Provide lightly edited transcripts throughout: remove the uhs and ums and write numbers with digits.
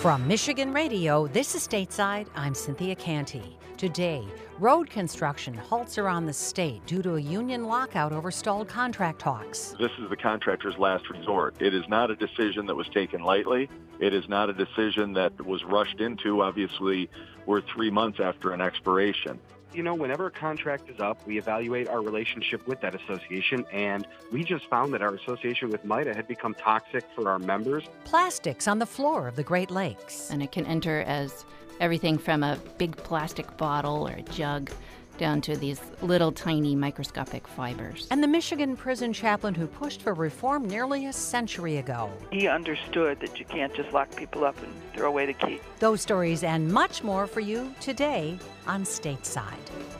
From Michigan Radio, this is Stateside. I'm Cynthia Canty. Today, road construction halts around the state due to a union lockout over stalled contract talks. This is the contractor's last resort. It is not a decision that was taken lightly. It is not a decision that was rushed into. Obviously, we're 3 months after an expiration. You know, whenever a contract is up, we evaluate our relationship with that association, and we just found that our association with MITA had become toxic for our members. Plastics on the floor of the Great Lakes. And it can enter as everything from a big plastic bottle or a jug down to these little tiny microscopic fibers. And the Michigan prison chaplain who pushed for reform nearly a century ago. He understood that you can't just lock people up and throw away the key. Those stories and much more for you today on Stateside.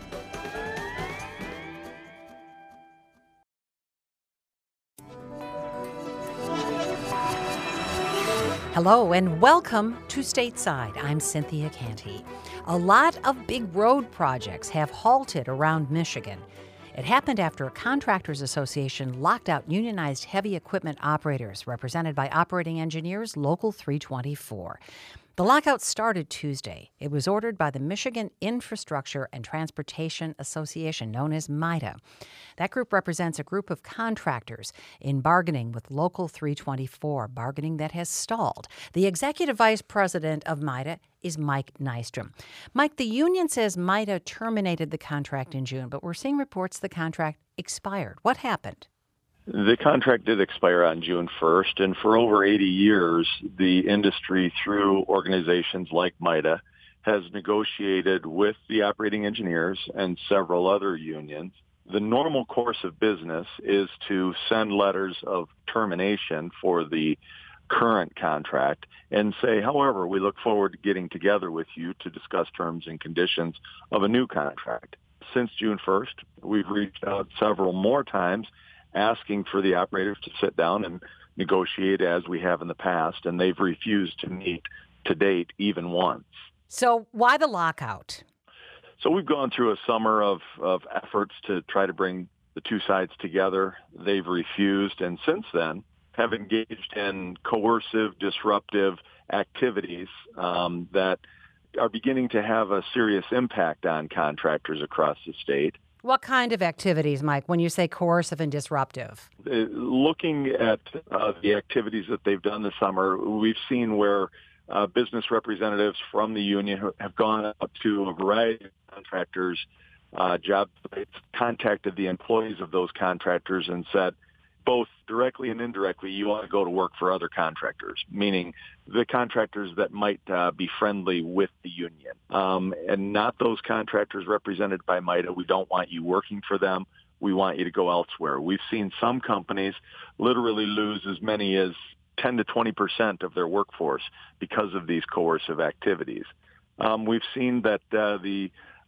Hello and welcome to Stateside. I'm Cynthia Canty. A lot of big road projects have halted around Michigan. It happened after a contractors association locked out unionized heavy equipment operators represented by Operating Engineers Local 324. The lockout started Tuesday. It was ordered by the Michigan Infrastructure and Transportation Association, known as MITA. That group represents a group of contractors in bargaining with Local 324, bargaining that has stalled. The executive vice president of MITA is Mike Nystrom. Mike, the union says MITA terminated the contract in June, but we're seeing reports the contract expired. What happened? The contract did expire on June 1st, and for over 80 years, the industry, through organizations like MITA, has negotiated with the operating engineers and several other unions. The normal course of business is to send letters of termination for the current contract and say, however, we look forward to getting together with you to discuss terms and conditions of a new contract. Since June 1st, we've reached out several more times asking for the operators to sit down and negotiate as we have in the past, and they've refused to meet to date even once. So why the lockout? So we've gone through a summer of efforts to try to bring the two sides together. They've refused, and since then have engaged in coercive, disruptive activities that are beginning to have a serious impact on contractors across the state. What kind of activities, Mike, when you say coercive and disruptive? Looking at the activities that they've done this summer, we've seen where business representatives from the union have gone up to a variety of contractors' job sites, contacted the employees of those contractors and said, both directly and indirectly, you want to go to work for other contractors, meaning the contractors that might be friendly with the union, and not those contractors represented by MITA. We don't want you working for them. We want you to go elsewhere. We've seen some companies literally lose as many as 10 to 20% of their workforce because of these coercive activities. We've seen that the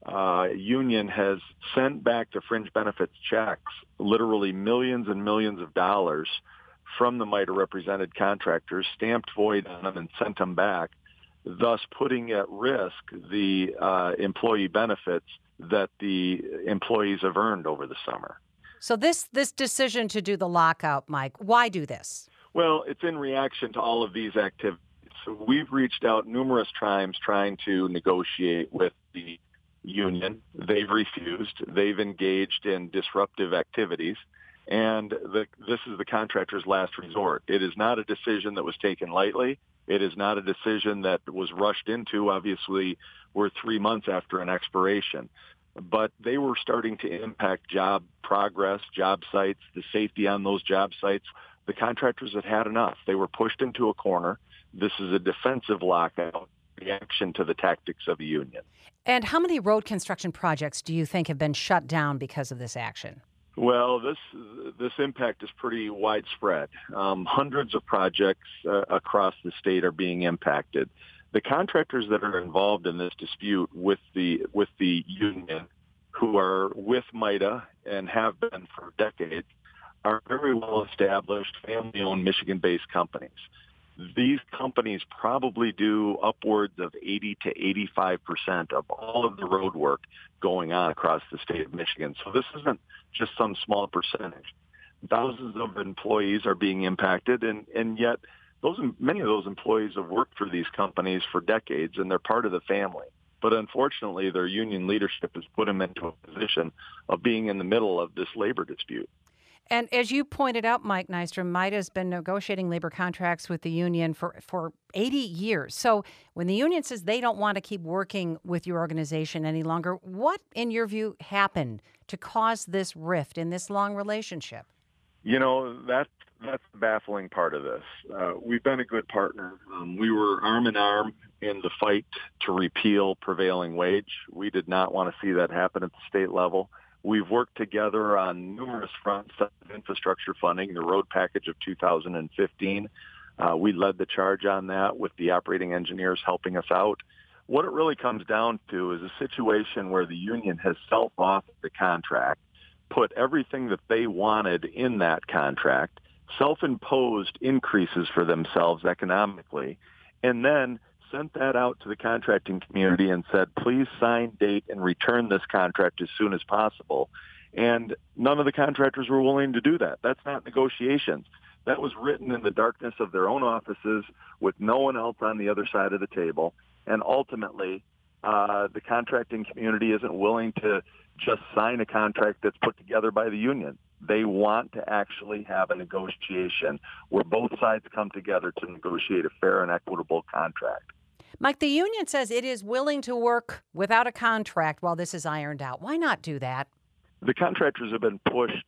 union has sent back the fringe benefits checks, literally millions and millions of dollars from the MITA represented contractors, stamped void on them and sent them back, thus putting at risk the employee benefits that the employees have earned over the summer. So this decision to do the lockout, Mike, why do this? Well, it's in reaction to all of these activities. So we've reached out numerous times trying to negotiate with the union. They've refused. They've engaged in disruptive activities, and this is the contractor's last resort. It is not a decision that was taken lightly. It is not a decision that was rushed into. Obviously, we're 3 months after an expiration, but they were starting to impact job progress, job sites, the safety on those job sites. The contractors had had enough. They were pushed into a corner. This is a defensive lockout, reaction to the tactics of the union. And how many road construction projects do you think have been shut down because of this action? Well, this impact is pretty widespread. Hundreds of projects across the state are being impacted. The contractors that are involved in this dispute with the union, who are with MITA and have been for decades, are very well established, family-owned Michigan-based companies. These companies probably do upwards of 80 to 85% of all of the road work going on across the state of Michigan. So this isn't just some small percentage. Thousands of employees are being impacted, and yet many of those employees have worked for these companies for decades, and they're part of the family. But unfortunately, their union leadership has put them into a position of being in the middle of this labor dispute. And as you pointed out, Mike Nystrom, MITA has been negotiating labor contracts with the union for 80 years. So when the union says they don't want to keep working with your organization any longer, what, in your view, happened to cause this rift in this long relationship? You know, that's the baffling part of this. We've been a good partner. We were arm in arm in the fight to repeal prevailing wage. We did not want to see that happen at the state level. We've worked together on numerous fronts of infrastructure funding, the road package of 2015. We led the charge on that with the operating engineers helping us out. What it really comes down to is a situation where the union has self-authored the contract, put everything that they wanted in that contract, self-imposed increases for themselves economically, and then sent that out to the contracting community and said, please sign, date, and return this contract as soon as possible. And none of the contractors were willing to do that. That's not negotiations. That was written in the darkness of their own offices with no one else on the other side of the table. And ultimately, the contracting community isn't willing to just sign a contract that's put together by the union. They want to actually have a negotiation where both sides come together to negotiate a fair and equitable contract. Mike, the union says it is willing to work without a contract while this is ironed out. Why not do that? The contractors have been pushed.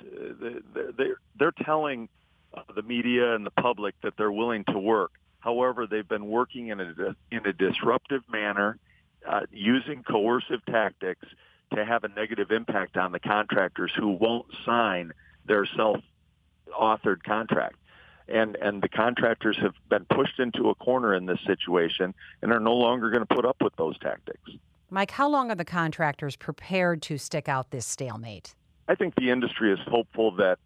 They're telling the media and the public that they're willing to work. However, they've been working in a disruptive manner, using coercive tactics to have a negative impact on the contractors who won't sign their self-authored contract. And the contractors have been pushed into a corner in this situation and are no longer going to put up with those tactics. Mike, how long are the contractors prepared to stick out this stalemate? I think the industry is hopeful that,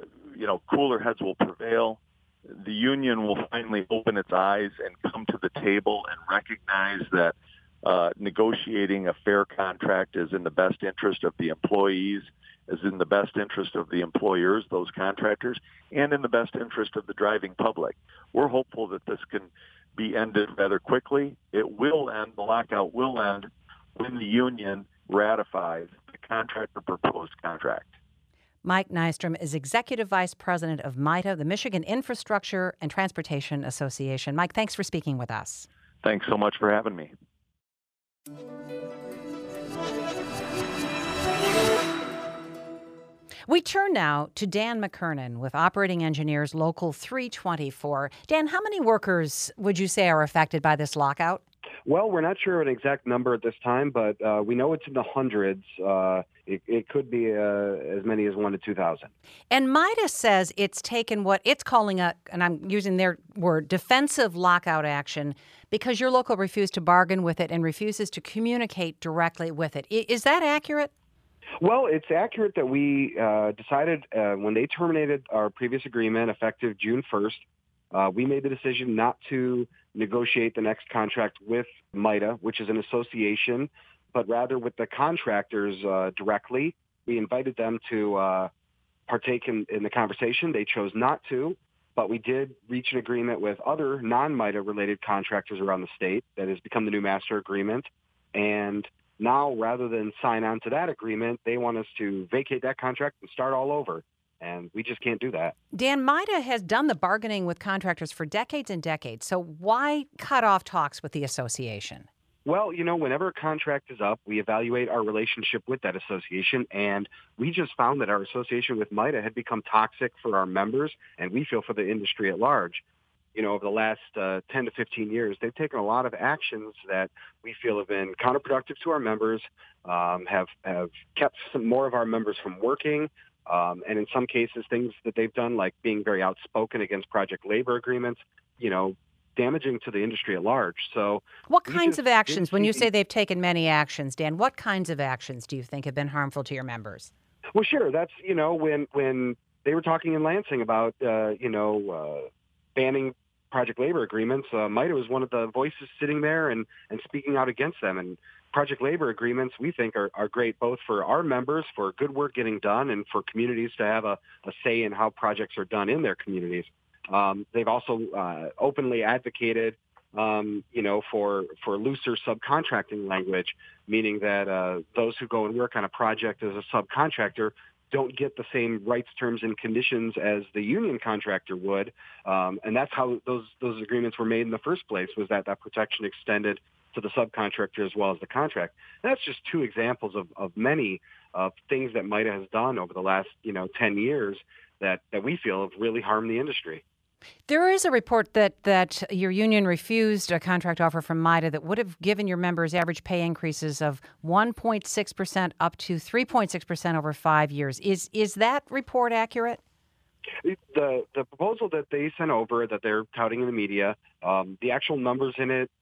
cooler heads will prevail. The union will finally open its eyes and come to the table and recognize that negotiating a fair contract is in the best interest of the employees, is in the best interest of the employers, those contractors, and in the best interest of the driving public. We're hopeful that this can be ended rather quickly. It will end, the lockout will end when the union ratifies the contractor proposed contract. Mike Nystrom is Executive Vice President of MITA, the Michigan Infrastructure and Transportation Association. Mike, thanks for speaking with us. Thanks so much for having me. We turn now to Dan McKernan with Operating Engineers Local 324. Dan, how many workers would you say are affected by this lockout? Well, we're not sure an exact number at this time, but we know it's in the hundreds. It could be as many as 1,000 to 2,000. And MITA says it's taken what it's calling and I'm using their word, defensive lockout action because your local refused to bargain with it and refuses to communicate directly with it. Is that accurate? Well, it's accurate that we decided when they terminated our previous agreement effective June 1st, we made the decision not to negotiate the next contract with MITA, which is an association, but rather with the contractors directly. We invited them to partake in the conversation. They chose not to, but we did reach an agreement with other non-MITA related contractors around the state that has become the new master agreement. And now, rather than sign on to that agreement, they want us to vacate that contract and start all over. And we just can't do that. Dan, MITA has done the bargaining with contractors for decades and decades. So why cut off talks with the association? Well, whenever a contract is up, we evaluate our relationship with that association. And we just found that our association with MITA had become toxic for our members, and we feel for the industry at large. Over the last 10 to 15 years, they've taken a lot of actions that we feel have been counterproductive to our members, have kept some more of our members from working, and in some cases, things that they've done, like being very outspoken against project labor agreements, damaging to the industry at large. So, what kinds of actions, when you say they've taken many actions, Dan, what kinds of actions do you think have been harmful to your members? Well, sure. That's, when they were talking in Lansing about, banning project labor agreements, MITA was one of the voices sitting there and speaking out against them. And project labor agreements, we think, are great both for our members, for good work getting done, and for communities to have a say in how projects are done in their communities. They've also openly advocated, for looser subcontracting language, meaning that those who go and work on a project as a subcontractor don't get the same rights, terms, and conditions as the union contractor would. And that's how those agreements were made in the first place, was that protection extended to the subcontractor as well as the contract. And that's just two examples of many things that MITA has done over the last 10 years that we feel have really harmed the industry. There is a report that your union refused a contract offer from MITA that would have given your members average pay increases of 1.6% up to 3.6% over 5 years. Is that report accurate? The proposal that they sent over, that they're touting in the media, the actual numbers in it,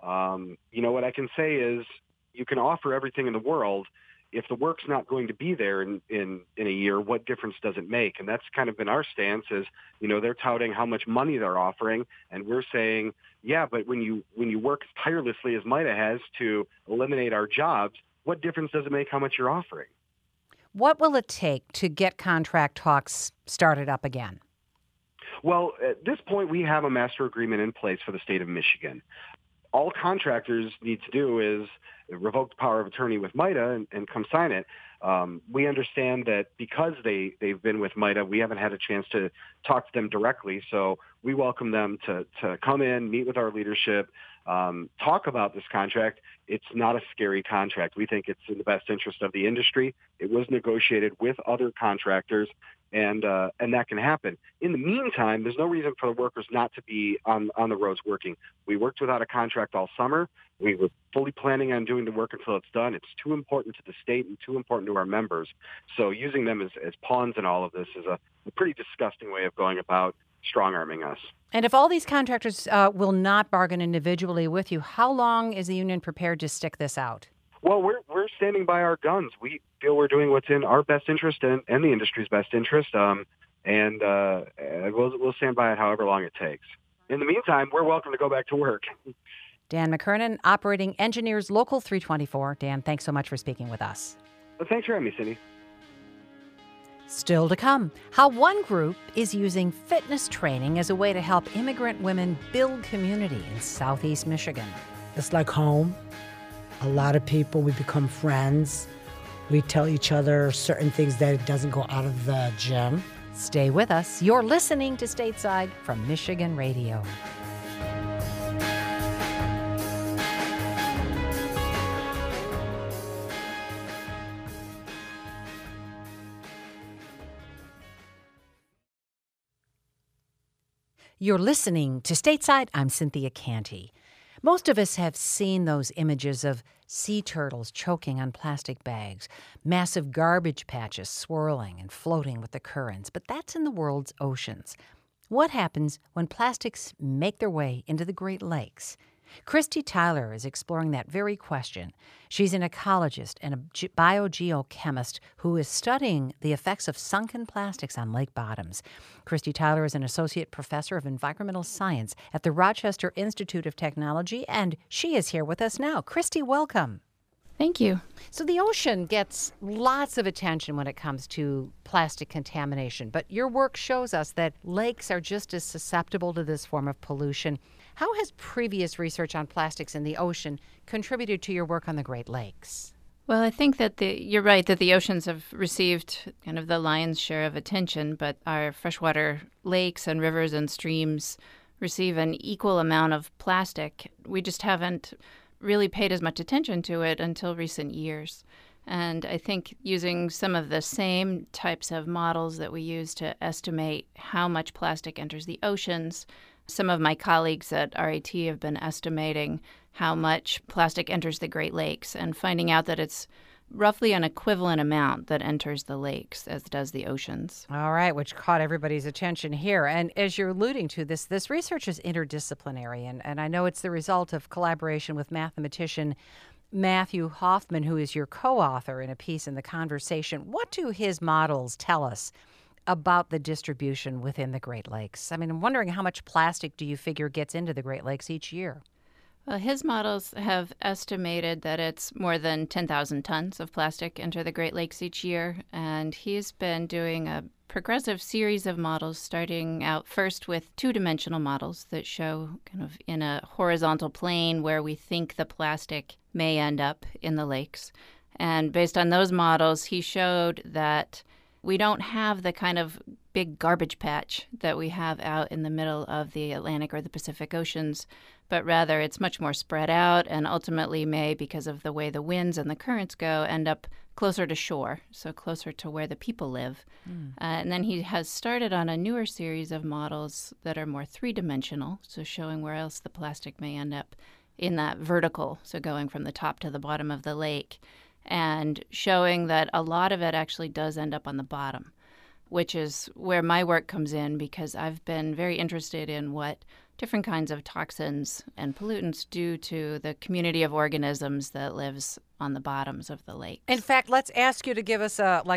what I can say is you can offer everything in the world. If the work's not going to be there in a year, what difference does it make? And that's kind of been our stance is, they're touting how much money they're offering. And we're saying, yeah, but when you work tirelessly as MITA has to eliminate our jobs, what difference does it make how much you're offering? What will it take to get contract talks started up again? Well, at this point, we have a master agreement in place for the state of Michigan. All contractors need to do is revoke the power of attorney with MITA and come sign it. We understand that because they've been with MITA, we haven't had a chance to talk to them directly. So we welcome them to come in, meet with our leadership, talk about this contract. It's not a scary contract. We think it's in the best interest of the industry. It was negotiated with other contractors, and that can happen. In the meantime, there's no reason for the workers not to be on the roads working. We worked without a contract all summer. We were fully planning on doing the work until it's done. It's too important to the state and too important to our members. So using them as pawns in all of this is a pretty disgusting way of going about strong-arming us. And if all these contractors will not bargain individually with you, how long is the union prepared to stick this out? Well, we're standing by our guns. We feel we're doing what's in our best interest and the industry's best interest, and we'll stand by it however long it takes. In the meantime, we're welcome to go back to work. Dan McKernan, Operating Engineers Local 324. Dan, thanks so much for speaking with us. Well, thanks for having me, Cindy. Still to come, how one group is using fitness training as a way to help immigrant women build community in Southeast Michigan. It's like home. A lot of people, we become friends. We tell each other certain things that doesn't go out of the gym. Stay with us. You're listening to Stateside from Michigan Radio. You're listening to Stateside. I'm Cynthia Canty. Most of us have seen those images of sea turtles choking on plastic bags, massive garbage patches swirling and floating with the currents, but that's in the world's oceans. What happens when plastics make their way into the Great Lakes? Christy Tyler is exploring that very question. She's an ecologist and a biogeochemist who is studying the effects of sunken plastics on lake bottoms. Christy Tyler is an associate professor of environmental science at the Rochester Institute of Technology, and she is here with us now. Christy, welcome. Thank you. So the ocean gets lots of attention when it comes to plastic contamination, but your work shows us that lakes are just as susceptible to this form of pollution. How has previous research on plastics in the ocean contributed to your work on the Great Lakes? Well, I think that you're right that the oceans have received kind of the lion's share of attention, but our freshwater lakes and rivers and streams receive an equal amount of plastic. We just haven't really paid as much attention to it until recent years. And I think using some of the same types of models that we use to estimate how much plastic enters the oceans, some of my colleagues at RIT have been estimating how much plastic enters the Great Lakes and finding out that it's roughly an equivalent amount that enters the lakes as does the oceans. All right, which caught everybody's attention here. And as you're alluding to, this research is interdisciplinary, and I know it's the result of collaboration with mathematician Matthew Hoffman, who is your co-author in a piece in The Conversation. What do his models tell us about the distribution within the Great Lakes? I mean, I'm wondering how much plastic do you figure gets into the Great Lakes each year? Well, his models have estimated that it's more than 10,000 tons of plastic enter the Great Lakes each year, and he's been doing a progressive series of models, starting out first with two-dimensional models that show kind of in a horizontal plane where we think the plastic may end up in the lakes. And based on those models, he showed that we don't have the kind of big garbage patch that we have out in the middle of the Atlantic or the Pacific Oceans, but rather it's much more spread out and ultimately may, because of the way the winds and the currents go, end up closer to shore, so closer to where the people live. And then he has started on a newer series of models that are more three-dimensional, so showing where else the plastic may end up in that vertical, so going from the top to the bottom of the lake, and showing that a lot of it actually does end up on the bottom, which is where my work comes in, because I've been very interested in what different kinds of toxins and pollutants do to the community of organisms that lives on the bottoms of the lakes. In fact, let's ask you to give us a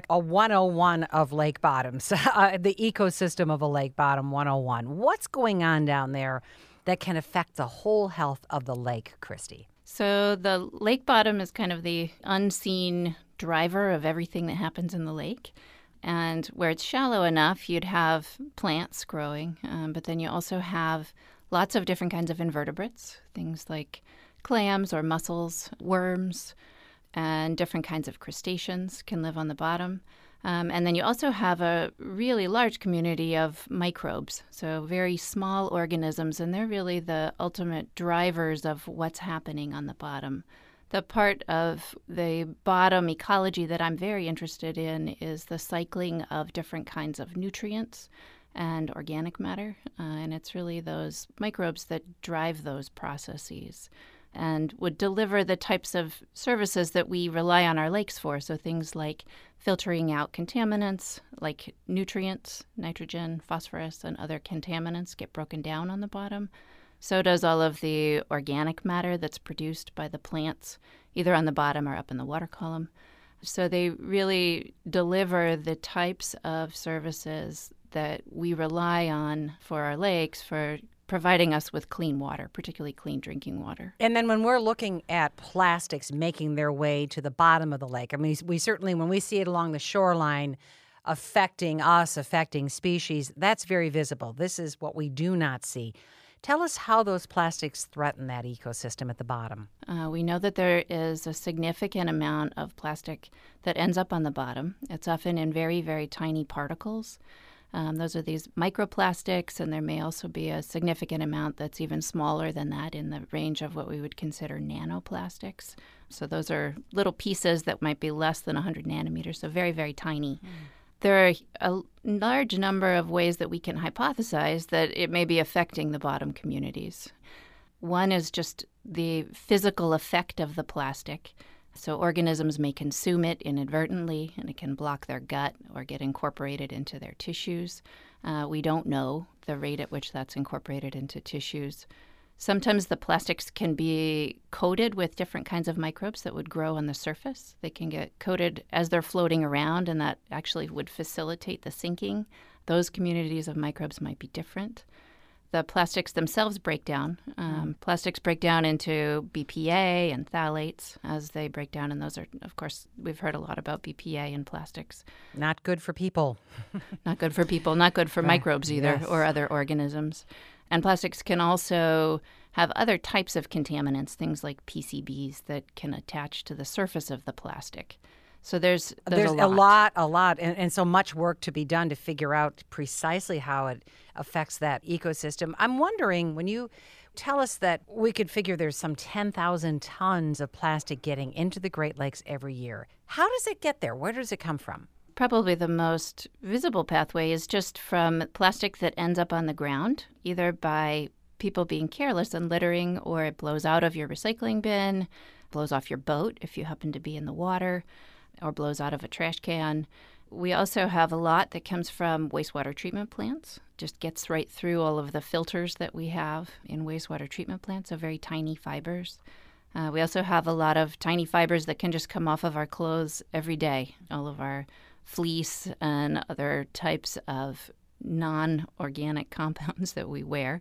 101 of lake bottoms, the ecosystem of a lake bottom 101. What's going on down there that can affect the whole health of the lake, Christy? So the lake bottom is kind of the unseen driver of everything that happens in the lake. And where it's shallow enough, you'd have plants growing, but then you also have lots of different kinds of invertebrates, things like clams or mussels, worms, and different kinds of crustaceans can live on the bottom. And then you also have a really large community of microbes, so very small organisms, and they're really the ultimate drivers of what's happening on the bottom. The part of the bottom ecology that I'm very interested in is the cycling of different kinds of nutrients and organic matter, and it's really those microbes that drive those processes and would deliver the types of services that we rely on our lakes for, so things like filtering out contaminants, like nutrients, nitrogen, phosphorus, and other contaminants get broken down on the bottom. So does all of the organic matter that's produced by the plants, either on the bottom or up in the water column. So they really deliver the types of services that we rely on for our lakes for providing us with clean water, particularly clean drinking water. And then when we're looking at plastics making their way to the bottom of the lake, I mean, we certainly, when we see it along the shoreline, affecting us, affecting species, that's very visible. This is what we do not see. Tell us how those plastics threaten that ecosystem at the bottom. We know that there is a significant amount of plastic that ends up on the bottom. It's often in very, very tiny particles. Those are these microplastics, and there may also be a significant amount that's even smaller than that, in the range of what we would consider nanoplastics. So those are little pieces that might be less than 100 nanometers, so very, very tiny. There are a large number of ways that we can hypothesize that it may be affecting the bottom communities. One is just the physical effect of the plastic. So organisms may consume it inadvertently, and it can block their gut or get incorporated into their tissues. We don't know the rate at which that's incorporated into tissues. Sometimes the plastics can be coated with different kinds of microbes that would grow on the surface. They can get coated as they're floating around, and that actually would facilitate the sinking. Those communities of microbes might be different. The plastics themselves break down. Plastics break down into BPA and phthalates as they break down, and those are, of course, we've heard a lot about BPA in plastics. Not good for people. Not good for people, not good for microbes either, or other organisms. And plastics can also have other types of contaminants, things like PCBs that can attach to the surface of the plastic. So there's a lot, and so much work to be done to figure out precisely how it affects that ecosystem. I'm wondering, when you tell us that we could figure there's some 10,000 tons of plastic getting into the Great Lakes every year, how does it get there? Where does it come from? Probably the most visible pathway is just from plastic that ends up on the ground, either by people being careless and littering, or it blows out of your recycling bin, blows off your boat if you happen to be in the water, or blows out of a trash can. We also have a lot that comes from wastewater treatment plants, just gets right through all of the filters that we have in wastewater treatment plants, so very tiny fibers. We also have a lot of tiny fibers that can just come off of our clothes every day, all of our fleece and other types of non-organic compounds that we wear.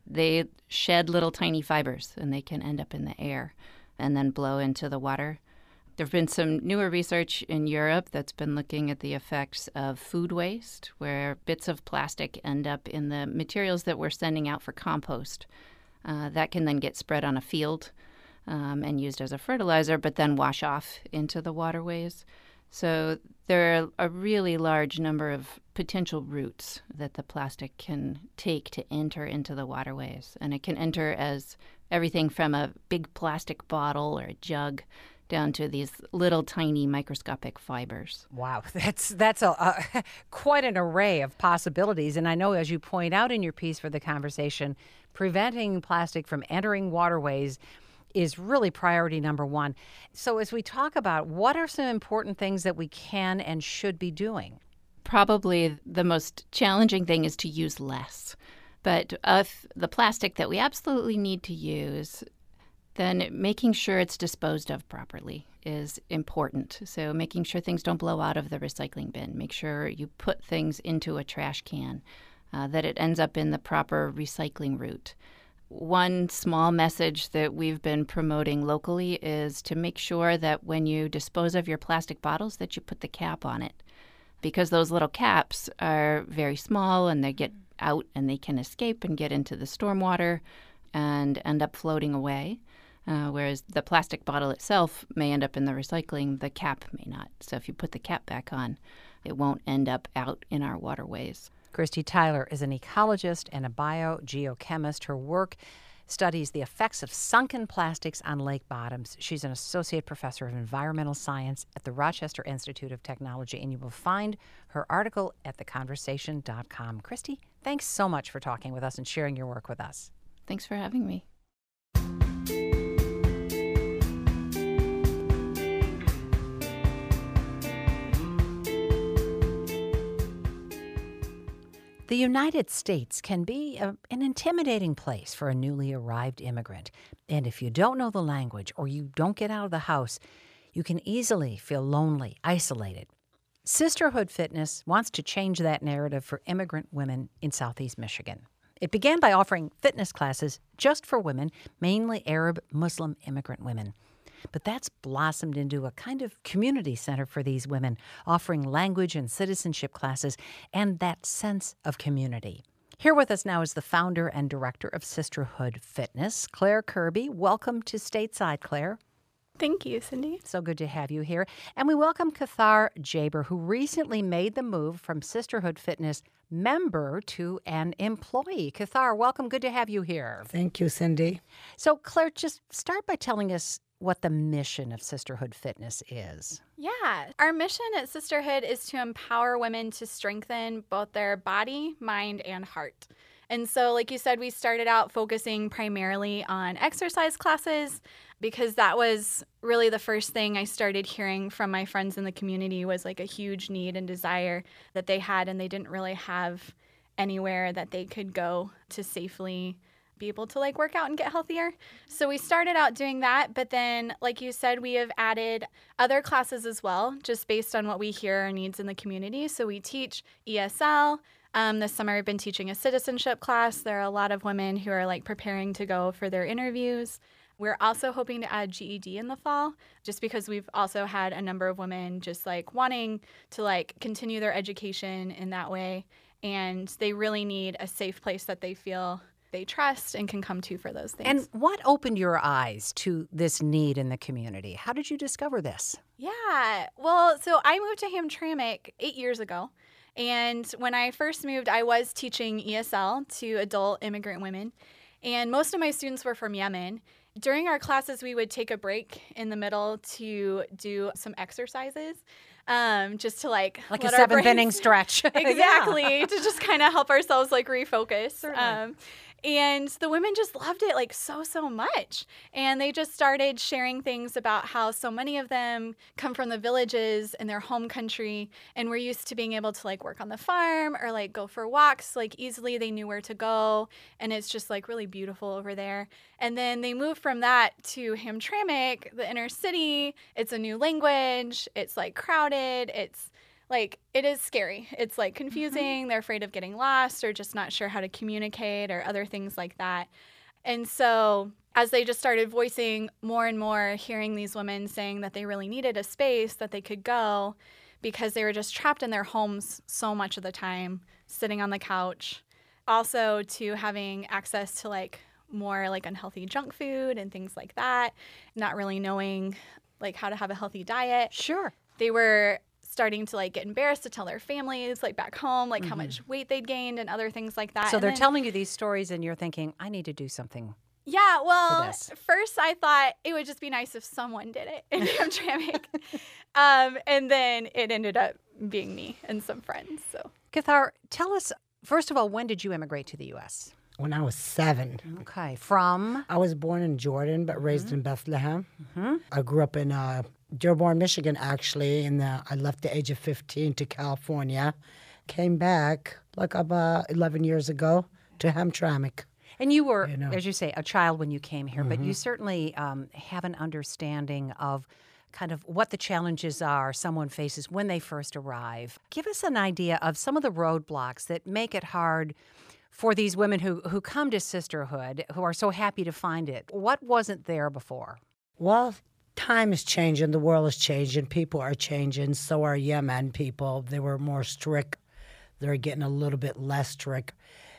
they shed little tiny fibers, and they can end up in the air and then blow into the water. There have been some newer research in Europe that's been looking at the effects of food waste, where bits of plastic end up in the materials that we're sending out for compost. That can then get spread on a field and used as a fertilizer, but then wash off into the waterways. So there are a really large number of potential routes that the plastic can take to enter into the waterways. And it can enter as everything from a big plastic bottle or a jug down to these little tiny microscopic fibers. Wow, that's quite an array of possibilities. And I know, as you point out in your piece for the conversation, preventing plastic from entering waterways is really priority number one. So as we talk about, what are some important things that we can and should be doing? Probably the most challenging thing is to use less. But of the plastic that we absolutely need to use, then making sure it's disposed of properly is important. So making sure things don't blow out of the recycling bin. Make sure you put things into a trash can, that it ends up in the proper recycling route. One small message that we've been promoting locally is to make sure that when you dispose of your plastic bottles that you put the cap on it, because those little caps are very small and they get out and they can escape and get into the stormwater and end up floating away. Whereas the plastic bottle itself may end up in the recycling, the cap may not. So if you put the cap back on, it won't end up out in our waterways. Christy Tyler is an ecologist and a biogeochemist. Her work studies the effects of sunken plastics on lake bottoms. She's an associate professor of environmental science at the Rochester Institute of Technology, and you will find her article at theconversation.com. Christy, thanks so much for talking with us and sharing your work with us. Thanks for having me. The United States can be an intimidating place for a newly arrived immigrant. And if you don't know the language or you don't get out of the house, you can easily feel lonely, isolated. Sisterhood Fitness wants to change that narrative for immigrant women in Southeast Michigan. It began by offering fitness classes just for women, mainly Arab Muslim immigrant women. But that's blossomed into a kind of community center for these women, offering language and citizenship classes and that sense of community. Here with us now is the founder and director of Sisterhood Fitness, Claire Kirby. Welcome to Stateside, Claire. Thank you, Cindy. So good to have you here. And we welcome Kathar Jaber, who recently made the move from Sisterhood Fitness member to an employee. Kathar, welcome. Good to have you here. Thank you, Cindy. So, Claire, just start by telling us what the mission of Sisterhood Fitness is. Yeah. Our mission at Sisterhood is to empower women to strengthen both their body, mind, and heart. And so, like you said, we started out focusing primarily on exercise classes because that was really the first thing I started hearing from my friends in the community was like a huge need and desire that they had, and they didn't really have anywhere that they could go to safely be able to like work out and get healthier. So we started out doing that, but then like you said, we have added other classes as well, just based on what we hear our needs in the community. So we teach ESL. This summer I've been teaching a citizenship class. There are a lot of women who are like preparing to go for their interviews. We're also hoping to add GED in the fall, just because we've also had a number of women just like wanting to like continue their education in that way. And they really need a safe place that they feel they trust and can come to for those things. And what opened your eyes to this need in the community? How did you discover this? Yeah, well, so I moved to Hamtramck 8 years ago. And when I first moved, I was teaching ESL to adult immigrant women. And most of my students were from Yemen. During our classes, we would take a break in the middle to do some exercises. Just to like a let seventh inning stretch. Exactly. Yeah. To just kind of help ourselves like refocus. And the women just loved it like so much. And they just started sharing things about how so many of them come from the villages in their home country and were used to being able to like work on the farm or like go for walks like easily. They knew where to go. And it's just like really beautiful over there. And then they moved from that to Hamtramck, the inner city. It's a new language. It's like crowded. It's like, it is scary. It's like confusing. They're afraid of getting lost or just not sure how to communicate or other things like that. And so as they just started voicing more and more, hearing these women saying that they really needed a space that they could go because they were just trapped in their homes so much of the time, sitting on the couch. Also to having access to like more like unhealthy junk food and things like that, not really knowing like how to have a healthy diet. Sure. They were starting to like get embarrassed to tell their families like back home like how much weight they'd gained and other things like that. So And they're then- telling you these stories and you're thinking, I need to do something. Yeah, well, this. first I thought it would just be nice if someone did it in Hamtramck. And then it ended up being me and some friends. So Cathar, tell us, first of all, when did you immigrate to the U.S.? When I was 7. Okay. From? I was born in Jordan, but raised in Bethlehem. I grew up in Dearborn, Michigan, actually. I left the age of 15 to California. Came back like about 11 years ago to Hamtramck. And you were, You know. as you say, a child when you came here, but you certainly have an understanding of kind of what the challenges are someone faces when they first arrive. Give us an idea of some of the roadblocks that make it hard for these women who come to sisterhood, who are so happy to find it. What wasn't there before? Well, time is changing. The world is changing. People are changing. So are Yemen people. They were more strict. They're getting a little bit less strict.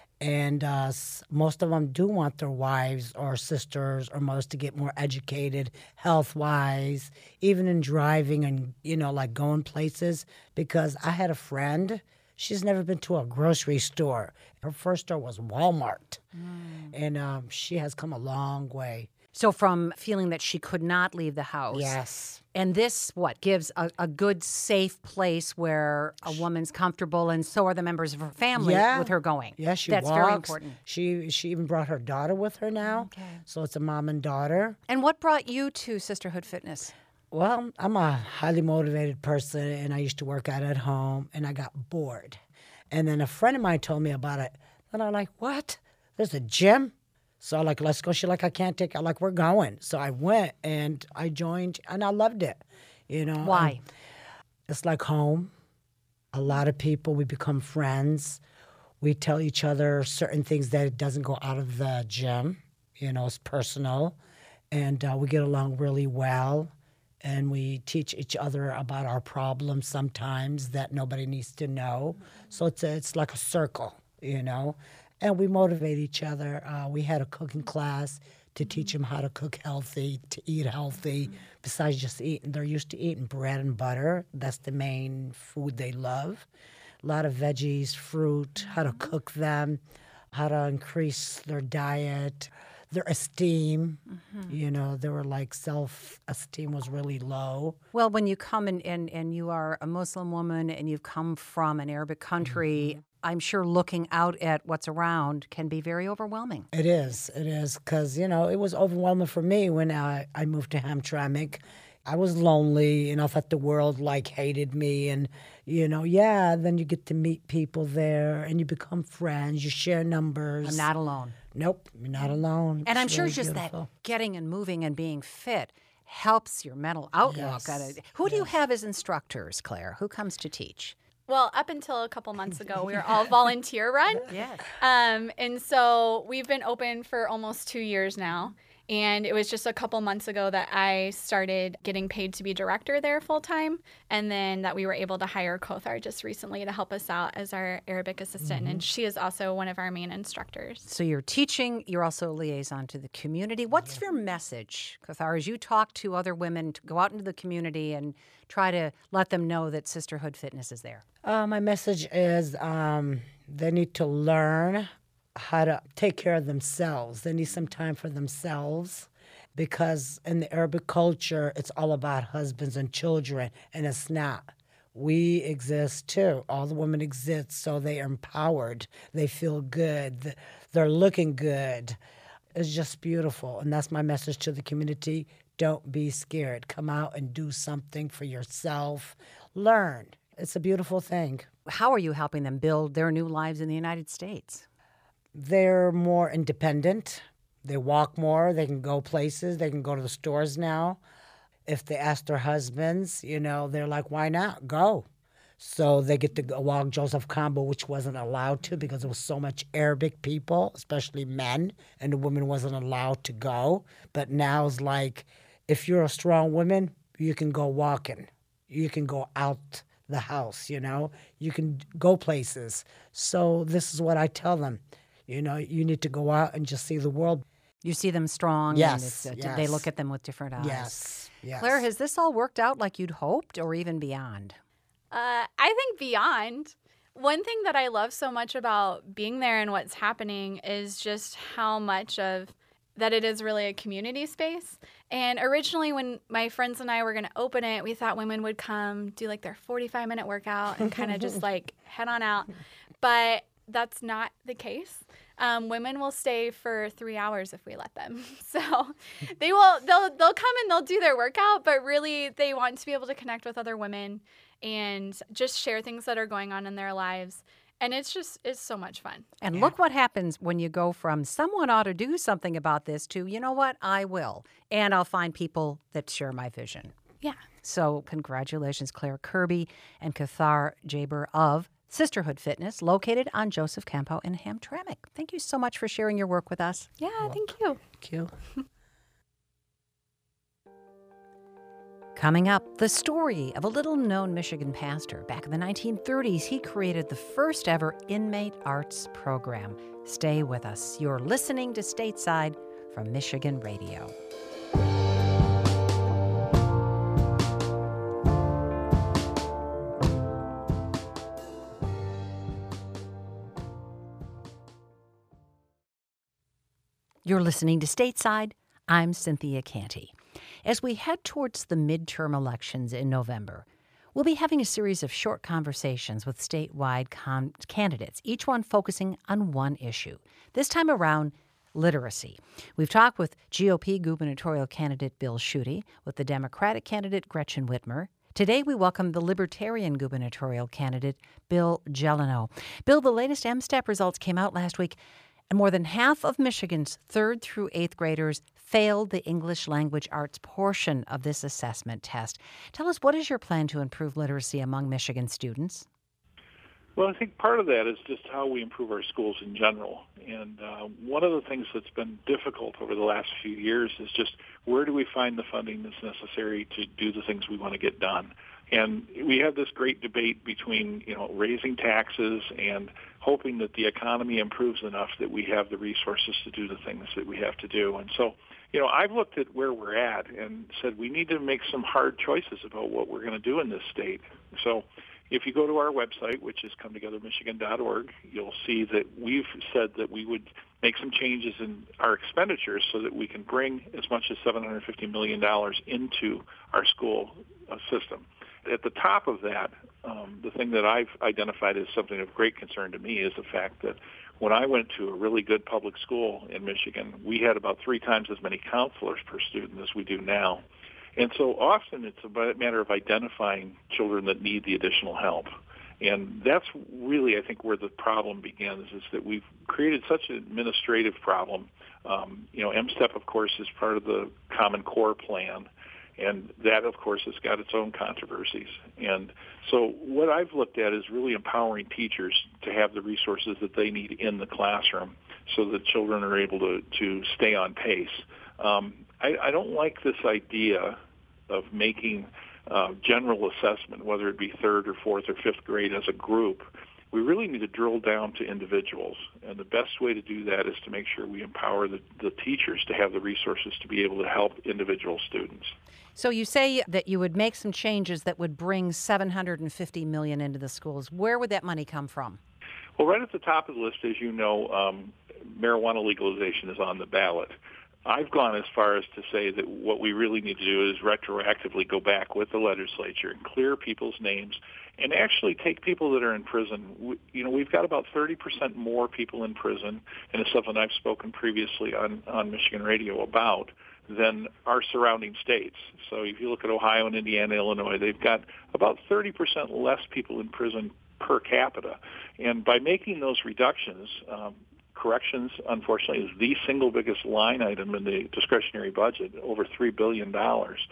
And most of them do want their wives or sisters or mothers to get more educated health-wise, even in driving and, like going places. Because I had a friend, she's never been to a grocery store. Her first store was Walmart. And she has come a long way. So from feeling that she could not leave the house. Yes. And this, gives a good, safe place where a woman's comfortable, and so are the members of her family Yeah. with her going. Yeah, she That's walks. very important. She even brought her daughter with her now. Okay. So it's a mom and daughter. And what brought you to Sisterhood Fitness? Well, I'm a highly motivated person, and I used to work out at home, and I got bored. And then a friend of mine told me about it. And I'm like, what? There's a gym? So I'm like, let's go. She's like, I can't take it. I'm like, we're going. So I went, and I joined, and I loved it. Why? And it's like home. A lot of people, we become friends. We tell each other certain things that it doesn't go out of the gym. It's personal. And we get along really well. And we teach each other about our problems sometimes that nobody needs to know. So it's like a circle, And we motivate each other. We had a cooking class to teach them how to cook healthy, to eat healthy, besides just eating. They're used to eating bread and butter. That's the main food they love. A lot of veggies, fruit, how to cook them, how to increase their diet, their esteem. They were like self-esteem was really low. Well, when you come and you are a Muslim woman and you've come from an Arabic country, I'm sure looking out at what's around can be very overwhelming. It is, because, it was overwhelming for me when I moved to Hamtramck. I was lonely, and I thought the world, hated me, and, then you get to meet people there, and you become friends, you share numbers. I'm not alone. Nope, you're not alone. And I'm It's sure really just beautiful. that getting and moving and being fit helps your mental outlook. Yes. Who do you have as instructors, Claire? Who comes to teach? Well, up until a couple months ago, we were all volunteer run. Yes. And so we've been open for almost 2 years now. And it was just a couple months ago that I started getting paid to be director there full time. And then that we were able to hire Kothar just recently to help us out as our Arabic assistant. And she is also one of our main instructors. So you're teaching, you're also a liaison to the community. What's your message, Kothar, as you talk to other women to go out into the community and try to let them know that Sisterhood Fitness is there? My message is they need to learn how to take care of themselves. They need some time for themselves because in the Arabic culture, it's all about husbands and children, and it's not. We exist too. All the women exist, so they are empowered. They feel good. They're looking good. It's just beautiful, and that's my message to the community. Don't be scared. Come out and do something for yourself. Learn. It's a beautiful thing. How are you helping them build their new lives in the United States? They're more independent. They walk more. They can go places. They can go to the stores now. If they ask their husbands, they're like, why not? Go. So they get to go walk Joseph Combo, which wasn't allowed to because there was so much Arabic people, especially men, and the women wasn't allowed to go. But now it's like, if you're a strong woman, you can go walking. You can go out the house, You can go places. So this is what I tell them. You need to go out and just see the world. You see them strong. Yes, and yes. They look at them with different eyes. Yes. Claire, has this all worked out like you'd hoped or even beyond? I think beyond. One thing that I love so much about being there and what's happening is just how much of that it is really a community space. And originally when my friends and I were going to open it, we thought women would come do like their 45-minute workout and kind of just like head on out. But that's not the case. Women will stay for 3 hours if we let them. So they'll come and they'll do their workout, but really they want to be able to connect with other women and just share things that are going on in their lives. And it's so much fun. And look what happens when you go from someone ought to do something about this to, you know what, I will. And I'll find people that share my vision. Yeah. So congratulations, Claire Kirby and Cathar Jaber of Sisterhood Fitness, located on Joseph Campo in Hamtramck. Thank you so much for sharing your work with us. Yeah, thank you. Thank you. Coming up, the story of a little-known Michigan pastor. Back in the 1930s, he created the first ever inmate arts program. Stay with us. You're listening to Stateside from Michigan Radio. You're listening to Stateside. I'm Cynthia Canty. As we head towards the midterm elections in November, we'll be having a series of short conversations with statewide candidates, each one focusing on one issue. This time around, literacy. We've talked with GOP gubernatorial candidate Bill Schuette, with the Democratic candidate Gretchen Whitmer. Today, we welcome the Libertarian gubernatorial candidate Bill Gelano. Bill, the latest MSTEP results came out last week, and more than half of Michigan's 3rd through 8th graders failed the English language arts portion of this assessment test. Tell us, what is your plan to improve literacy among Michigan students? Well, I think part of that is just how we improve our schools in general. And one of the things that's been difficult over the last few years is just where do we find the funding that's necessary to do the things we want to get done? And we have this great debate between, raising taxes and hoping that the economy improves enough that we have the resources to do the things that we have to do. And so, I've looked at where we're at and said we need to make some hard choices about what we're going to do in this state. So if you go to our website, which is cometogethermichigan.org, you'll see that we've said that we would make some changes in our expenditures so that we can bring as much as $750 million into our school system. At the top of that, the thing that I've identified as something of great concern to me is the fact that when I went to a really good public school in Michigan, we had about 3 times as many counselors per student as we do now. And so often it's a matter of identifying children that need the additional help. And that's really, I think, where the problem begins, is that we've created such an administrative problem. MSTEP, of course, is part of the Common Core plan. And that, of course, has got its own controversies. And so what I've looked at is really empowering teachers to have the resources that they need in the classroom so that children are able to stay on pace. I don't like this idea of making general assessment, whether it be 3rd or 4th or 5th grade as a group. We really need to drill down to individuals. And the best way to do that is to make sure we empower the teachers to have the resources to be able to help individual students. So you say that you would make some changes that would bring $750 million into the schools. Where would that money come from? Well, right at the top of the list, as you know, marijuana legalization is on the ballot. I've gone as far as to say that what we really need to do is retroactively go back with the legislature and clear people's names and actually take people that are in prison. We've got about 30% more people in prison, and it's something I've spoken previously on Michigan Radio about, than our surrounding states. So if you look at Ohio and Indiana, Illinois, they've got about 30% less people in prison per capita. And by making those reductions, corrections, unfortunately, is the single biggest line item in the discretionary budget, over $3 billion.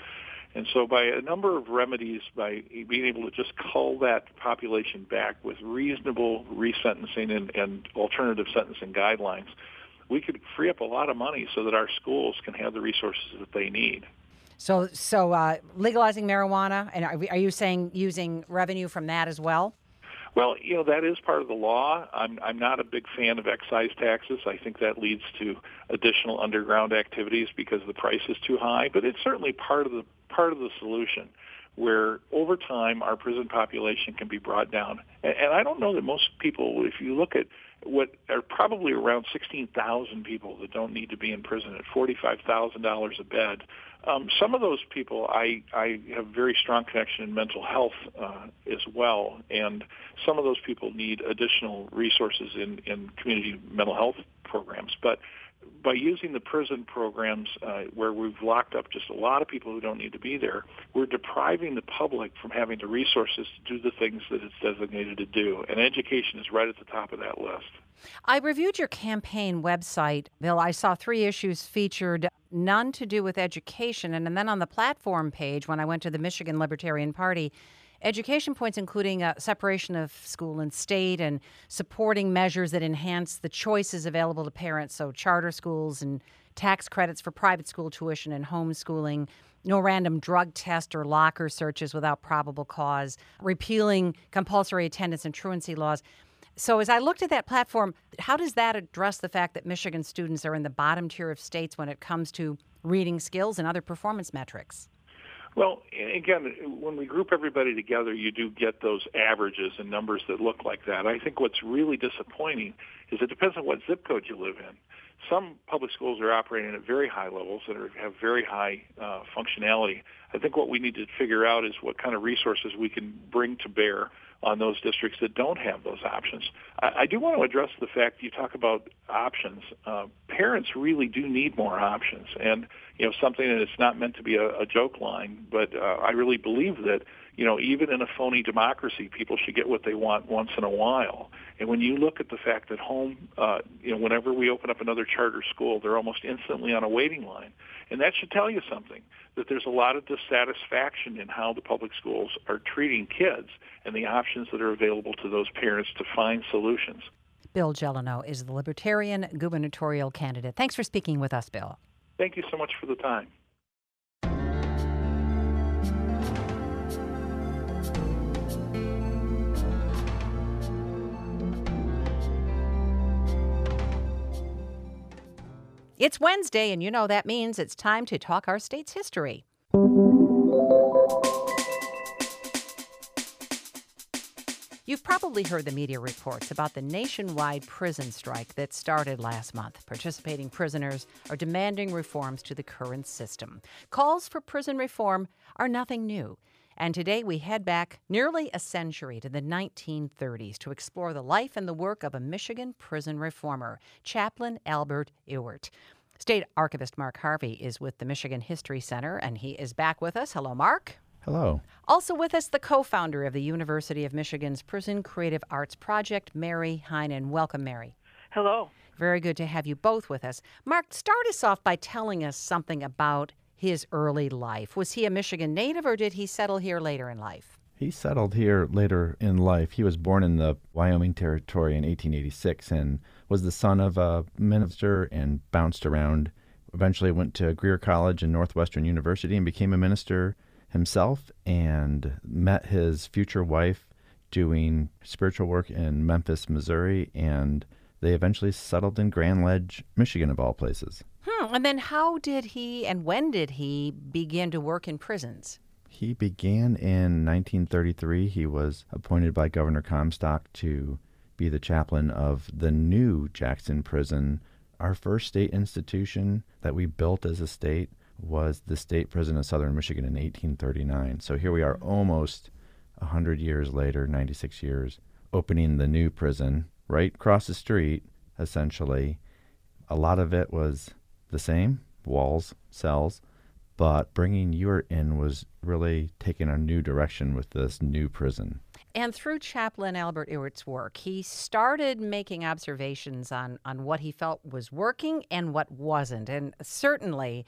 And so by a number of remedies, by being able to just cull that population back with reasonable resentencing and alternative sentencing guidelines, we could free up a lot of money so that our schools can have the resources that they need. So legalizing marijuana, and are you saying using revenue from that as well? Well, that is part of the law. I'm not a big fan of excise taxes. I think that leads to additional underground activities because the price is too high. But it's certainly part of the solution, where over time our prison population can be brought down. And I don't know that most people, if you look at what are probably around 16,000 people that don't need to be in prison at $45,000 a bed. Some of those people, I have very strong connection in mental health as well, and some of those people need additional resources in community mental health programs. But by using the prison programs where we've locked up just a lot of people who don't need to be there, we're depriving the public from having the resources to do the things that it's designated to do. And education is right at the top of that list. I reviewed your campaign website, Bill. I saw 3 issues featured, none to do with education. And then on the platform page, when I went to the Michigan Libertarian Party, education points including separation of school and state and supporting measures that enhance the choices available to parents, so charter schools and tax credits for private school tuition and homeschooling, no random drug test or locker searches without probable cause, repealing compulsory attendance and truancy laws. So as I looked at that platform, how does that address the fact that Michigan students are in the bottom tier of states when it comes to reading skills and other performance metrics? Well, again, when we group everybody together, you do get those averages and numbers that look like that. I think what's really disappointing is it depends on what zip code you live in. Some public schools are operating at very high levels that have very high functionality. I think what we need to figure out is what kind of resources we can bring to bear on those districts that don't have those options. I do want to address the fact you talk about options. Parents really do need more options, and something that it's not meant to be a joke line, but I really believe that even in a phony democracy, people should get what they want once in a while. And when you look at the fact that home, whenever we open up another charter school, they're almost instantly on a waiting line. And that should tell you something, that there's a lot of dissatisfaction in how the public schools are treating kids and the options that are available to those parents to find solutions. Bill Gelano is the Libertarian gubernatorial candidate. Thanks for speaking with us, Bill. Thank you so much for the time. It's Wednesday, and that means it's time to talk our state's history. You've probably heard the media reports about the nationwide prison strike that started last month. Participating prisoners are demanding reforms to the current system. Calls for prison reform are nothing new. And today we head back nearly a century to the 1930s to explore the life and the work of a Michigan prison reformer, Chaplain Albert Ewert. State Archivist Mark Harvey is with the Michigan History Center, and he is back with us. Hello, Mark. Hello. Also with us, the co-founder of the University of Michigan's Prison Creative Arts Project, Mary Heinen. Welcome, Mary. Hello. Very good to have you both with us. Mark, start us off by telling us something about his early life. Was he a Michigan native, or did he settle here later in life? He settled here later in life. He was born in the Wyoming Territory in 1886 and was the son of a minister and bounced around. Eventually went to Greer College and Northwestern University and became a minister himself, and met his future wife doing spiritual work in Memphis, Missouri, and they eventually settled in Grand Ledge, Michigan, of all places. And then how did he and when did he begin to work in prisons? He began in 1933. He was appointed by Governor Comstock to be the chaplain of the new Jackson Prison. Our first state institution that we built as a state was the State Prison of Southern Michigan in 1839. So here we are almost 100 years later, 96 years, opening the new prison right across the street, essentially. A lot of it was the same, walls, cells, but bringing Ewert in was really taking a new direction with this new prison. And through Chaplain Albert Ewert's work, he started making observations on what he felt was working and what wasn't. And certainly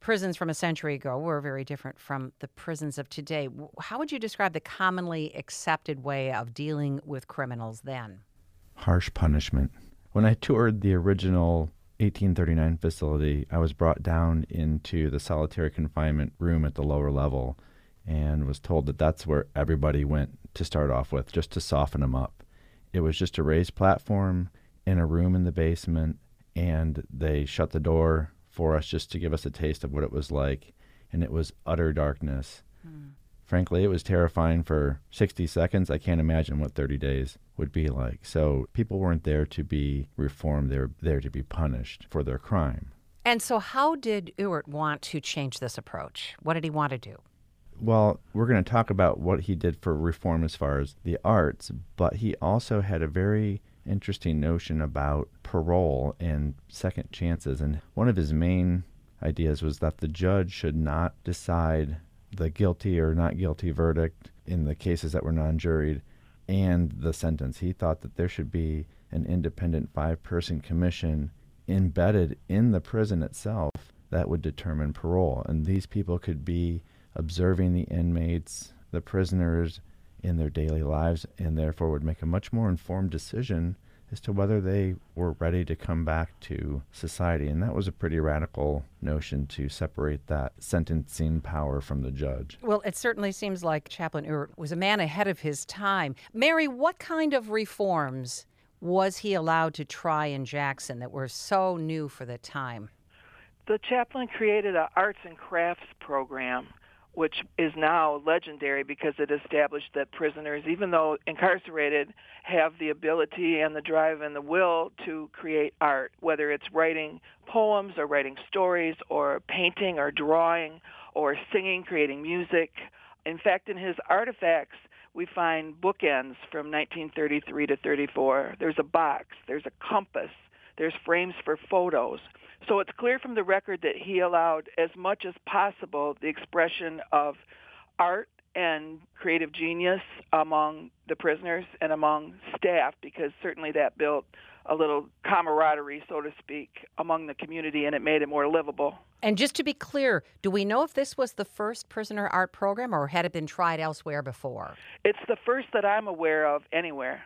prisons from a century ago were very different from the prisons of today. How would you describe the commonly accepted way of dealing with criminals then? Harsh punishment. When I toured the original 1839 facility, I was brought down into the solitary confinement room at the lower level and was told that that's where everybody went to start off with, just to soften them up. It was just a raised platform in a room in the basement, and they shut the door for us just to give us a taste of what it was like, and it was utter darkness. Frankly, it was terrifying for 60 seconds. I can't imagine what 30 days would be like. So people weren't there to be reformed. They were there to be punished for their crime. And so how did Ewart want to change this approach? What did he want to do? Well, we're going to talk about what he did for reform as far as the arts, but he also had a very interesting notion about parole and second chances. And one of his main ideas was that the judge should not decide the guilty or not guilty verdict in the cases that were non-juried and the sentence. He thought that there should be an independent 5-person commission embedded in the prison itself that would determine parole. And these people could be observing the inmates, the prisoners, in their daily lives, and therefore would make a much more informed decision as to whether they were ready to come back to society. And that was a pretty radical notion, to separate that sentencing power from the judge. Well, it certainly seems like Chaplain Ewart was a man ahead of his time. Mary, what kind of reforms was he allowed to try in Jackson that were so new for the time? The chaplain created an arts and crafts program, which is now legendary because it established that prisoners, even though incarcerated, have the ability and the drive and the will to create art, whether it's writing poems or writing stories or painting or drawing or singing, creating music. In fact, in his artifacts, we find bookends from 1933 to 34. There's a box, there's a compass, there's frames for photos. So it's clear from the record that he allowed as much as possible the expression of art and creative genius among the prisoners and among staff, because certainly that built a little camaraderie, so to speak, among the community, and it made it more livable. And just to be clear, do we know if this was the first prisoner art program, or had it been tried elsewhere before? It's the first that I'm aware of anywhere.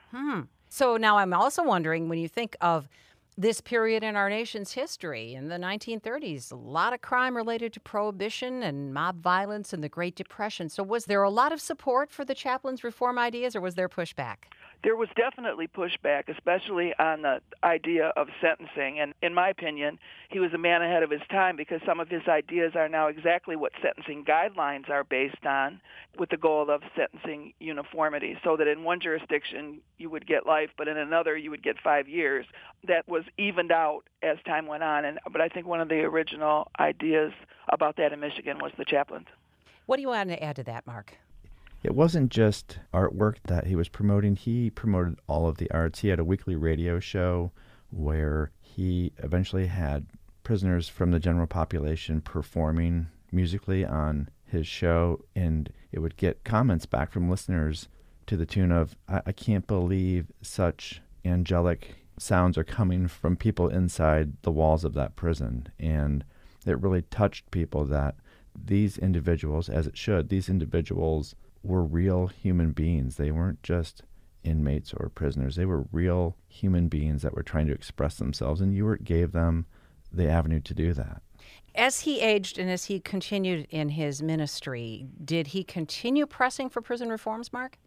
So now I'm also wondering, when you think of this period in our nation's history, in the 1930s, a lot of crime related to Prohibition and mob violence and the Great Depression. So was there a lot of support for the chaplain's reform ideas, or was there pushback? There was definitely pushback, especially on the idea of sentencing. And in my opinion, he was a man ahead of his time, because some of his ideas are now exactly what sentencing guidelines are based on, with the goal of sentencing uniformity, so that in one jurisdiction you would get life, but in another you would get 5 years. That was evened out as time went on. But I think one of the original ideas about that in Michigan was the chaplain's. What do you want to add to that, Mark? It wasn't just artwork that he was promoting. He promoted all of the arts. He had a weekly radio show where he eventually had prisoners from the general population performing musically on his show, and it would get comments back from listeners to the tune of, I can't believe such angelic sounds are coming from people inside the walls of that prison. And it really touched people that these individuals, as it should, these individuals were real human beings. They weren't just inmates or prisoners. They were real human beings that were trying to express themselves, and Ewart gave them the avenue to do that. As he aged and as he continued in his ministry, did he continue pressing for prison reforms, Mark?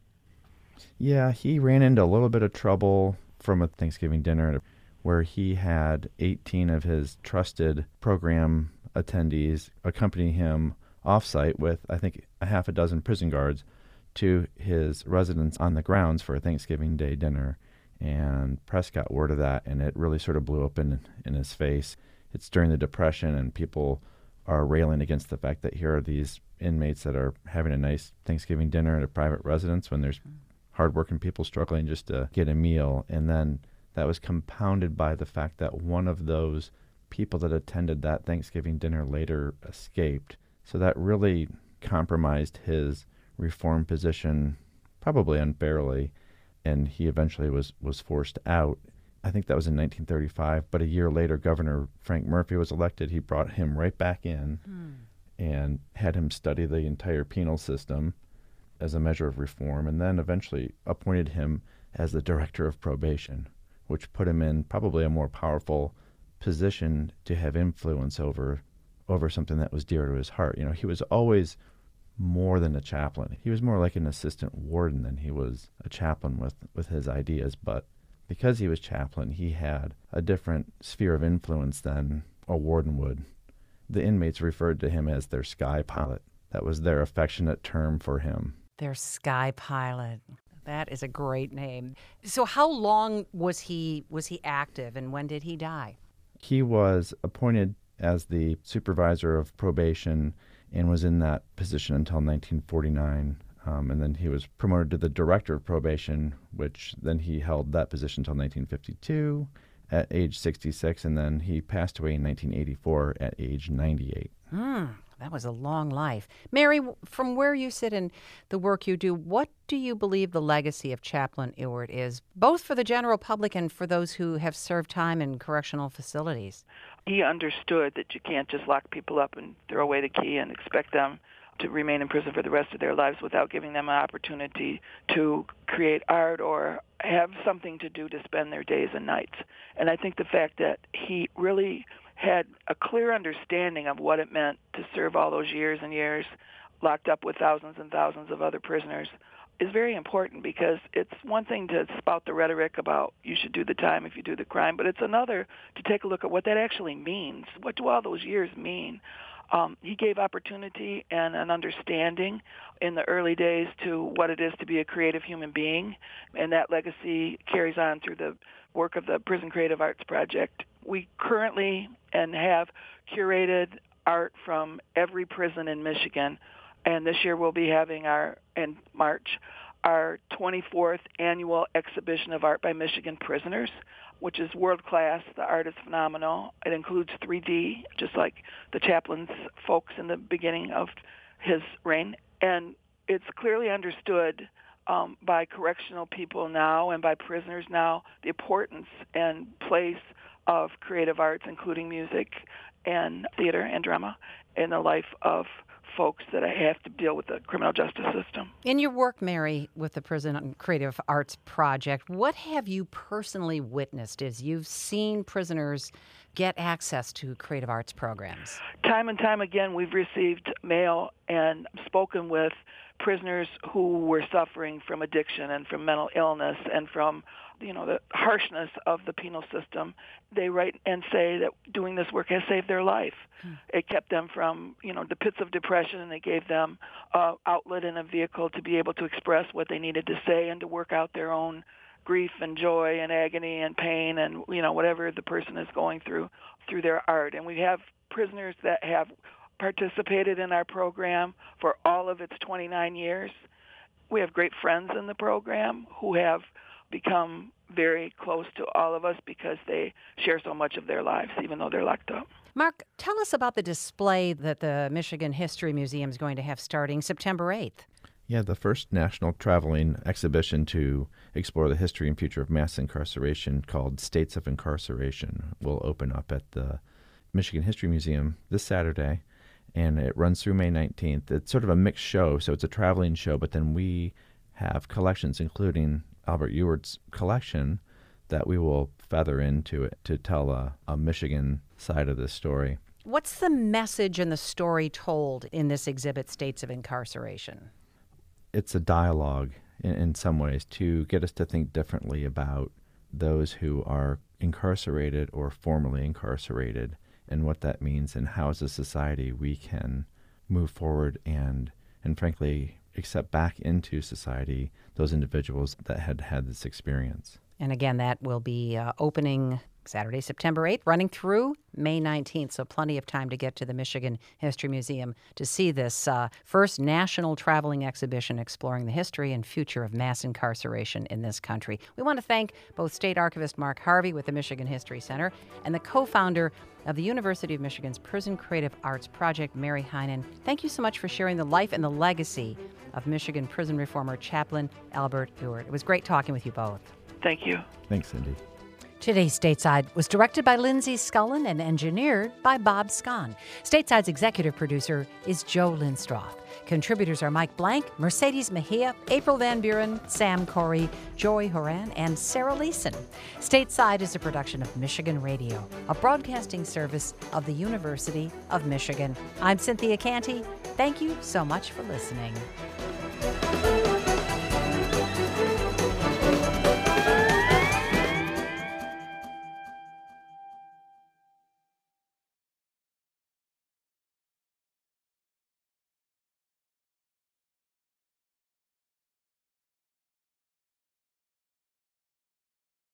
Yeah, he ran into a little bit of trouble from a Thanksgiving dinner where he had 18 of his trusted program attendees accompany him off-site with, I think, a half a dozen prison guards to his residence on the grounds for a Thanksgiving Day dinner. And press got word of that, and it really sort of blew up in his face. It's during the Depression, and people are railing against the fact that here are these inmates that are having a nice Thanksgiving dinner at a private residence when there's hardworking people struggling just to get a meal. And then that was compounded by the fact that one of those people that attended that Thanksgiving dinner later escaped. So that really compromised his reform position, probably unfairly, and he eventually was forced out. I think that was in 1935, but a year later, Governor Frank Murphy was elected. He brought him right back in and had him study the entire penal system as a measure of reform, and then eventually appointed him as the director of probation, which put him in probably a more powerful position to have influence over something that was dear to his heart. You know, he was always more than a chaplain. He was more like an assistant warden than he was a chaplain with his ideas, but because he was chaplain, he had a different sphere of influence than a warden would. The inmates referred to him as their sky pilot. That was their affectionate term for him. Their sky pilot. That is a great name. So how long was he active, and when did he die? He was appointed as the supervisor of probation and was in that position until 1949. And then he was promoted to the director of probation, which then he held that position until 1952 at age 66, and then he passed away in 1984 at age 98. That was a long life. Mary, from where you sit and the work you do, what do you believe the legacy of Chaplain Ewart is, both for the general public and for those who have served time in correctional facilities? He understood that you can't just lock people up and throw away the key and expect them to remain in prison for the rest of their lives without giving them an opportunity to create art or have something to do to spend their days and nights. And I think the fact that he really had a clear understanding of what it meant to serve all those years and years locked up with thousands and thousands of other prisoners is very important, because it's one thing to spout the rhetoric about you should do the time if you do the crime, but it's another to take a look at what that actually means. What do all those years mean? He gave opportunity and an understanding in the early days to what it is to be a creative human being, and that legacy carries on through the work of the Prison Creative Arts Project. We currently and have curated art from every prison in Michigan, and this year we'll be having in March, our 24th annual exhibition of art by Michigan prisoners, which is world-class. The art is phenomenal. It includes 3D, just like the chaplain's folks in the beginning of his reign. And it's clearly understood by correctional people now and by prisoners now the importance and place of creative arts, including music and theater and drama, in the life of folks that have to deal with the criminal justice system. In your work, Mary, with the Prison Creative Arts Project, what have you personally witnessed as you've seen prisoners get access to creative arts programs? Time and time again, we've received mail and spoken with prisoners who were suffering from addiction and from mental illness and from the harshness of the penal system. They write and say that doing this work has saved their life. It kept them from, the pits of depression, and it gave them an outlet and a vehicle to be able to express what they needed to say and to work out their own grief and joy and agony and pain and, whatever the person is going through their art. And we have prisoners that have participated in our program for all of its 29 years. We have great friends in the program who have become very close to all of us because they share so much of their lives, even though they're locked up. Mark, tell us about the display that the Michigan History Museum is going to have starting September 8th. Yeah, the first national traveling exhibition to explore the history and future of mass incarceration, called States of Incarceration, will open up at the Michigan History Museum this Saturday, and it runs through May 19th. It's sort of a mixed show, so it's a traveling show, but then we have collections, including Albert Ewart's collection, that we will feather into it to tell a Michigan side of this story. What's the message and the story told in this exhibit, States of Incarceration? It's a dialogue in some ways to get us to think differently about those who are incarcerated or formerly incarcerated and what that means, and how as a society we can move forward and frankly accept back into society those individuals that had this experience. And again, that will be opening Saturday, September 8th, running through May 19th, so plenty of time to get to the Michigan History Museum to see this first national traveling exhibition exploring the history and future of mass incarceration in this country. We want to thank both State Archivist Mark Harvey with the Michigan History Center and the co-founder of the University of Michigan's Prison Creative Arts Project, Mary Heinen. Thank you so much for sharing the life and the legacy of Michigan prison reformer Chaplain Albert Ewart. It was great talking with you both. Thank you. Thanks, Cindy. Today's Stateside was directed by Lindsay Scullin and engineered by Bob Scahn. Stateside's executive producer is Joe Linstroth. Contributors are Mike Blank, Mercedes Mejia, April Van Buren, Sam Corey, Joy Horan, and Sarah Leeson. Stateside is a production of Michigan Radio, a broadcasting service of the University of Michigan. I'm Cynthia Canty. Thank you so much for listening.